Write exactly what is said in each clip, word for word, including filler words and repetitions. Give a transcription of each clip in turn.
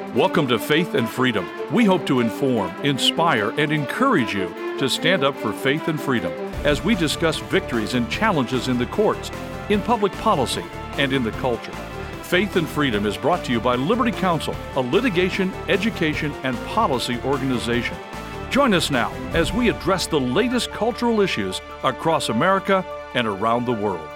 Welcome to Faith and Freedom. We hope to inform, inspire, and encourage you to stand up for faith and freedom as we discuss victories and challenges in the courts, in public policy, and in the culture. Faith and Freedom is brought to you by Liberty Counsel, a litigation, education, and policy organization. Join us now as we address the latest cultural issues across America and around the world.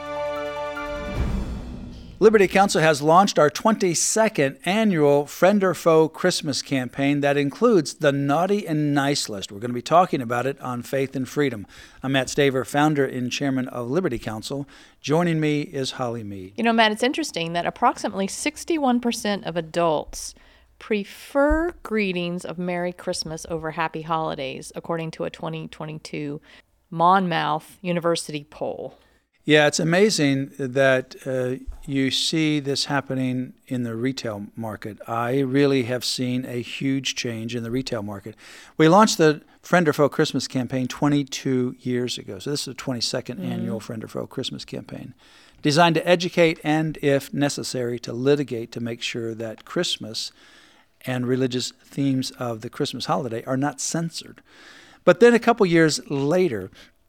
Liberty Counsel has launched our twenty-second annual Friend or Foe Christmas campaign that includes the Naughty and Nice list. We're going to be talking about it on Faith and Freedom. I'm Matt Staver, founder and chairman of Liberty Counsel. Joining me is Holly Mead. You know, Matt, it's interesting that approximately sixty-one percent of adults prefer greetings of Merry Christmas over Happy Holidays, according to a twenty twenty-two Monmouth University poll. Yeah, it's amazing that uh, you see this happening in the retail market. I really have seen a huge change in the retail market. We launched the Friend or Foe Christmas campaign twenty-two years ago. So this is the twenty-second mm-hmm. annual Friend or Foe Christmas campaign, designed to educate and, if necessary, to litigate to make sure that Christmas and religious themes of the Christmas holiday are not censored. But then a couple years later,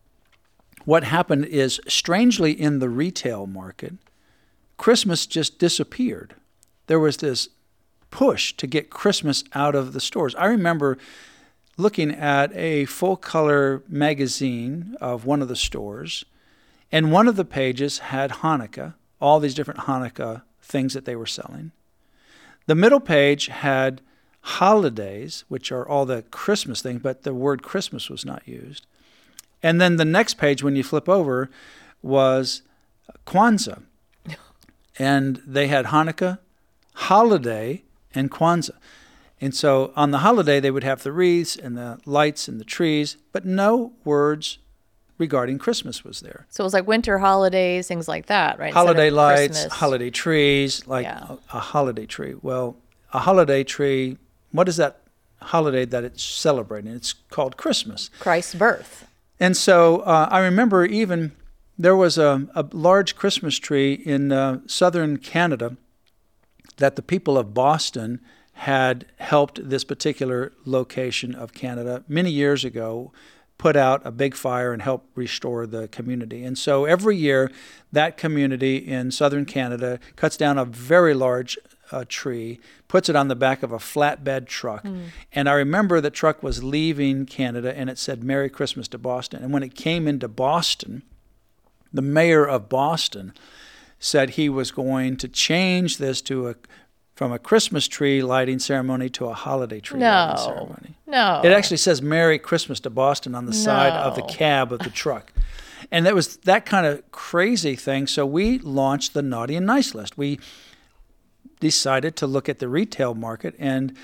what happened is, strangely, in the retail market, Christmas just disappeared. There was this push to get Christmas out of the stores. I remember looking at a full-color magazine of one of the stores, and one of the pages had Hanukkah, all these different Hanukkah things that they were selling. The middle page had holidays, which are all the Christmas things, but the word Christmas was not used. And then the next page, when you flip over, was Kwanzaa. And they had Hanukkah, holiday, and Kwanzaa. And so on the holiday, they would have the wreaths and the lights and the trees, but no words regarding Christmas was there. So it was like winter holidays, things like that, right? Holiday lights, Christmas. Holiday trees, like yeah. a, a holiday tree. Well, a holiday tree, what is that holiday that it's celebrating? It's called Christmas. Christ's birth. And so uh, I remember even there was a, a large Christmas tree in uh, southern Canada that the people of Boston had helped this particular location of Canada many years ago put out a big fire and help restore the community. And so every year that community in southern Canada cuts down a very large a tree, puts it on the back of a flatbed truck. Mm. And I remember the truck was leaving Canada and it said Merry Christmas to Boston. And when it came into Boston, the mayor of Boston said he was going to change this to a from a Christmas tree lighting ceremony to a holiday tree no, lighting ceremony. No. It actually says Merry Christmas to Boston on the no. side of the cab of the truck. And that was that kind of crazy thing. So we launched the Naughty and Nice list. We decided to look at the retail market and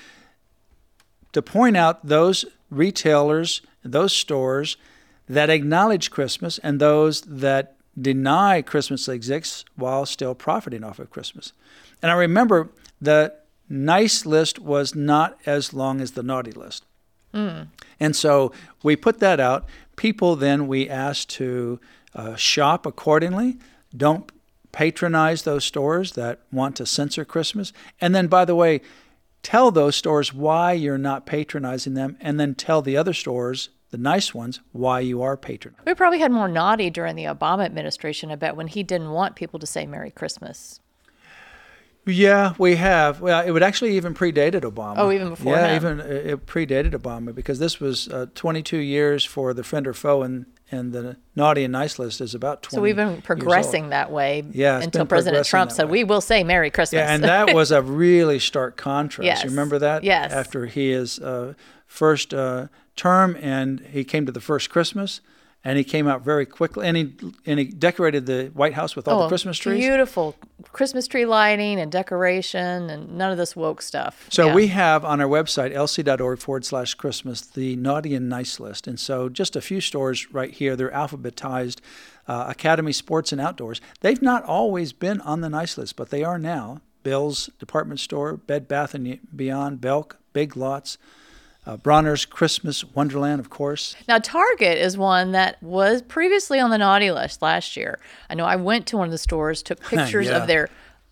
to point out those retailers, those stores that acknowledge Christmas and those that deny Christmas exists while still profiting off of Christmas. And I remember the nice list was not as long as the naughty list. Mm. And so we put that out. People then we asked to uh, shop accordingly. Don't patronize those stores that want to censor Christmas. And then, by the way, tell those stores why you're not patronizing them, and then tell the other stores, the nice ones, why you are patronizing. We probably had more naughty during the Obama administration, I bet, when he didn't want people to say Merry Christmas. Yeah, we have. Well, it would actually even predated Obama. Oh, even before Yeah, him. even it predated Obama, because this was uh, twenty-two years for the Friend or Foe, and, and the Naughty and Nice list is about twenty. So we've been progressing that way yeah, until President Trump said, way. we will say Merry Christmas. Yeah, and that was a really stark contrast. Yes. You remember that? Yes. After his uh, first uh, term, and he came to the first Christmas, and he came out very quickly, and he and he decorated the White House with all oh, the Christmas trees. Beautiful Christmas tree lighting and decoration, and none of this woke stuff. So yeah. we have on our website, lc.org forward slash Christmas, the Naughty and Nice list. And so just a few stores right here, they're alphabetized. Uh, Academy Sports and Outdoors. They've not always been on the nice list, but they are now. Bill's Department Store, Bed Bath and Beyond, Belk, Big Lots, Uh, Bronner's Christmas Wonderland, of course. Now, Target is one that was previously on the naughty list last year. I know I went to one of the stores, took pictures yeah. of their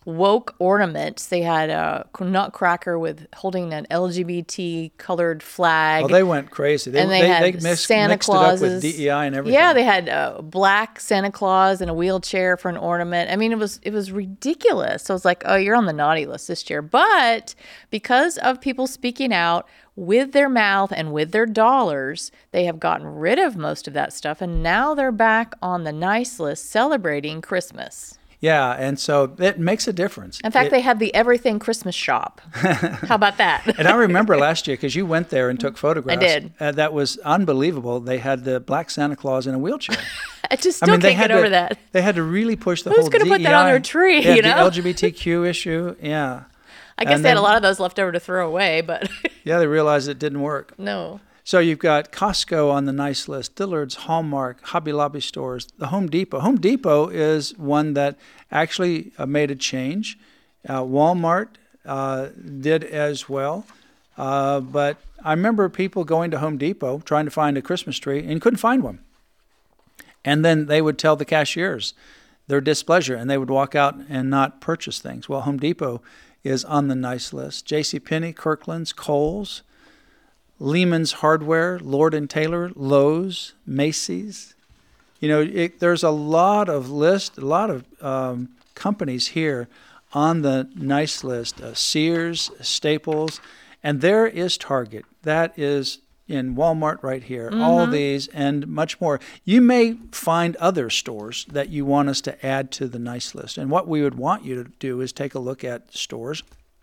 woke ornaments. They had a nutcracker with holding an L G B T colored flag. Oh, they went crazy. They, and they, they, had they mixed, Santa mixed it up Clauses. with D E I and everything. Yeah, they had a black Santa Claus in a wheelchair for an ornament. I mean, it was it was ridiculous. So it's like, oh, you're on the naughty list this year. But because of people speaking out with their mouth and with their dollars, they have gotten rid of most of that stuff. And now they're back on the nice list celebrating Christmas. Yeah, and so it makes a difference. In fact, it, they had the Everything Christmas shop. How about that? And I remember last year, because you went there and took photographs. I did. Uh, that was unbelievable. They had the black Santa Claus in a wheelchair. I just still I mean, they can't had get to, over that. They had to really push the Who's whole gonna D E I. put that on their tree, They had you know? the L G B T Q issue, yeah. I guess And they had then- a lot of those left over to throw away, but Yeah, they realized it didn't work. no. So you've got Costco on the nice list, Dillard's, Hallmark, Hobby Lobby stores, the Home Depot. Home Depot is one that actually uh, made a change. Uh, Walmart uh, did as well. Uh, but I remember people going to Home Depot trying to find a Christmas tree and couldn't find one. And then they would tell the cashiers their displeasure, and they would walk out and not purchase things. Well, Home Depot is on the nice list. JCPenney, Kirkland's, Kohl's, Lehman's Hardware, Lord and Taylor, Lowe's, Macy's. You know, it, there's a lot of list, a lot of um, companies here on the nice list. Uh, Sears, Staples, and there is Target. That is in Walmart right here. Mm-hmm. All these and much more. You may find other stores that you want us to add to the nice list. And what we would want you to do is take a look at stores.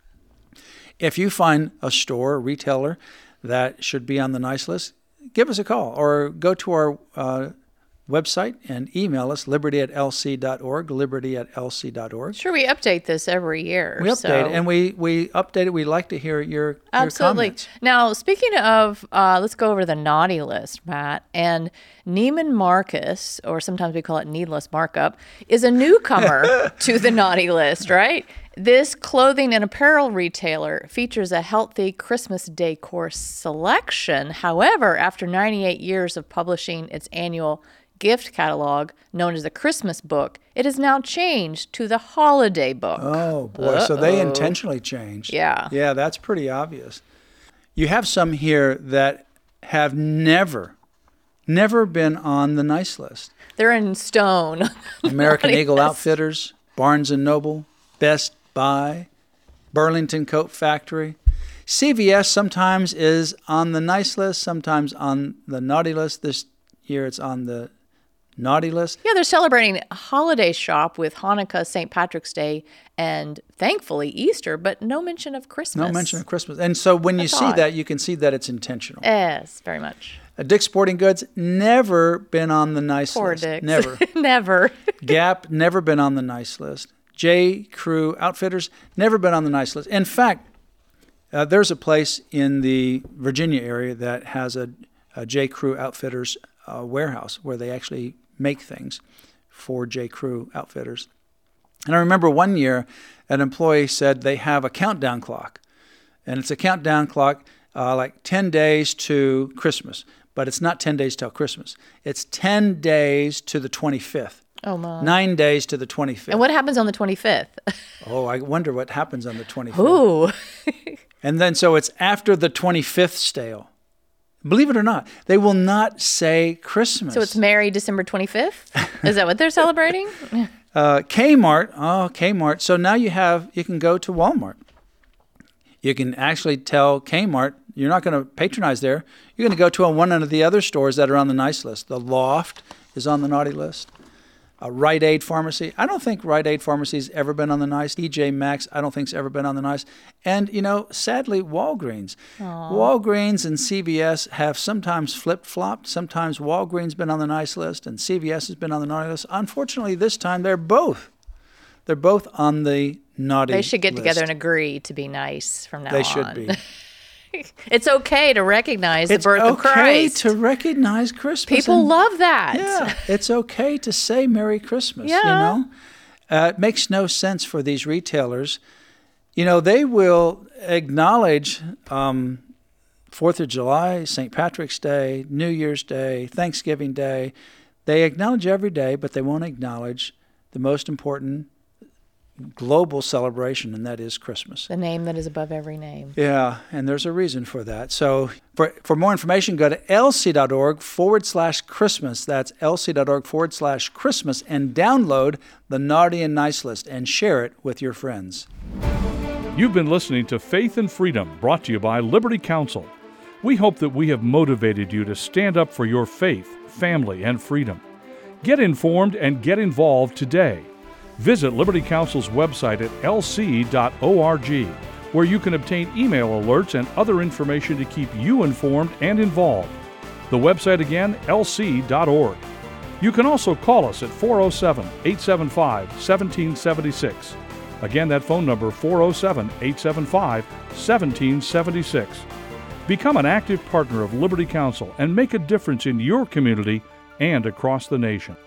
If you find a store, a retailer, that should be on the nice list, give us a call or go to our uh, website and email us, liberty at l c dot org, liberty at l c dot org. Sure, we update this every year. We update so. it, and we, we update it. We like to hear your, Absolutely. your comments. Now, speaking of, uh, let's go over the naughty list, Matt. And Neiman Marcus, or sometimes we call it needless markup, is a newcomer to the naughty list, right? This clothing and apparel retailer features a healthy Christmas decor selection. However, after ninety-eight years of publishing its annual gift catalog, known as the Christmas book, it has now changed to the holiday book. Oh, boy. Uh-oh. So they intentionally changed. Yeah. Yeah, that's pretty obvious. You have some here that have never, never been on the nice list. They're in stone. American Eagle list. Outfitters, Barnes and Noble, Best Buy, Burlington Coat Factory. C V S sometimes is on the nice list, sometimes on the naughty list. This year it's on the naughty list. Yeah, they're celebrating a holiday shop with Hanukkah, Saint Patrick's Day, and thankfully Easter, but no mention of Christmas. No mention of Christmas. And so when That's you see odd. that, you can see that it's intentional. Yes, very much. Uh, Dick's Sporting Goods, never been on the nice Poor list. Dick's. Never. Never. Gap, never been on the nice list. J. Crew Outfitters, never been on the nice list. In fact, uh, there's a place in the Virginia area that has a, a J. Crew Outfitters uh, warehouse where they actually make things for J. Crew Outfitters. And I remember one year an employee said they have a countdown clock. And it's a countdown clock uh, like ten days to Christmas. But it's not ten days till Christmas. It's ten days to the twenty-fifth. Oh, my. Nine days to the twenty-fifth. And what happens on the twenty-fifth? Oh, I wonder what happens on the twenty-fifth. Ooh. And then so it's after the twenty-fifth stale. Believe it or not, they will not say Christmas. So it's Merry December twenty-fifth? Is that what they're celebrating? Uh, Kmart, oh, Kmart. So now you have, you can go to Walmart. You can actually tell Kmart, you're not going to patronize there. You're going to go to one of the other stores that are on the nice list. The Loft is on the naughty list. Uh, Rite Aid Pharmacy. I don't think Rite Aid Pharmacy's ever been on the nice. T J Maxx, I don't think's ever been on the nice. And, you know, sadly, Walgreens. Aww. Walgreens and C V S have sometimes flip-flopped. Sometimes Walgreens been on the nice list and C V S has been on the naughty list. Unfortunately, this time they're both. They're both on the naughty list. They should get list. together and agree to be nice from now they on. They should be. It's okay to recognize it's the birth okay of Christ. It's okay to recognize Christmas. People and, love that. Yeah, it's okay to say Merry Christmas, yeah. you know. Uh, it makes no sense for these retailers. You know, they will acknowledge um, fourth of July, Saint Patrick's Day, New Year's Day, Thanksgiving Day. They acknowledge every day, but they won't acknowledge the most important global celebration, and that is Christmas. The name that is above every name. Yeah, and there's a reason for that. So for, for more information, go to lc.org forward slash Christmas. That's lc.org forward slash Christmas, and download the Naughty and Nice list and share it with your friends. You've been listening to Faith and Freedom, brought to you by Liberty Counsel. We hope that we have motivated you to stand up for your faith, family, and freedom. Get informed and get involved today. Visit Liberty Counsel's website at l c dot org, where you can obtain email alerts and other information to keep you informed and involved. The website again, l c dot org. You can also call us at four oh seven, eight seven five, one seven seven six. Again, that phone number, four oh seven, eight seven five, one seven seven six. Become an active partner of Liberty Counsel and make a difference in your community and across the nation.